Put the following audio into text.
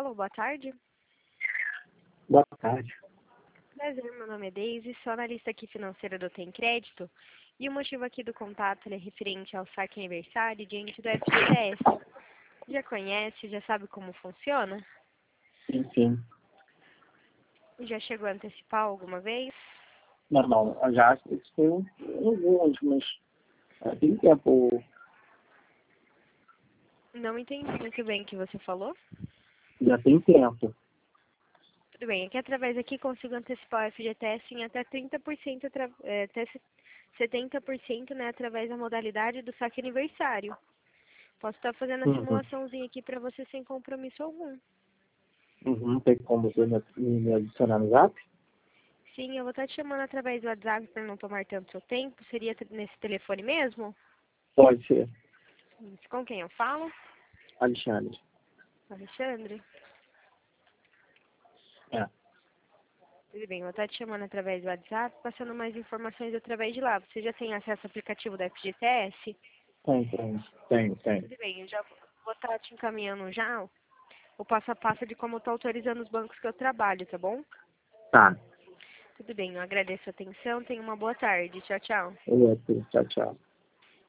Alô, boa tarde. Boa tarde. Prazer, meu nome é Deise, sou analista aqui financeira do Tem Crédito. E o motivo aqui do contato é referente ao saque aniversário diante do FGTS. Já conhece, já sabe como funciona? Sim. Já chegou a antecipar alguma vez? Não, já isso foi alguns, mas tem tempo, Não entendi muito bem o que você falou. já tem tempo. Tudo bem, aqui através aqui consigo antecipar o FGTS em até 30%, até 70%, né, através da modalidade do saque aniversário. Posso estar fazendo a simulaçãozinha aqui para você sem compromisso algum. Tem como você me adicionar no Zap? Sim, eu vou estar te chamando através do WhatsApp para não tomar tanto seu tempo. Seria nesse telefone mesmo? Pode ser. Com quem eu falo? Alexandre. Alexandre? É. Tudo bem, eu vou estar te chamando através do WhatsApp, passando mais informações através de lá. Você já tem acesso ao aplicativo da FGTS? Tenho. Tudo bem, eu já vou estar te encaminhando já o passo a passo de como eu estou autorizando os bancos que eu trabalho, tá bom? Tá. Tudo bem, eu agradeço a atenção, tenha uma boa tarde. Tchau, tchau. Tchau.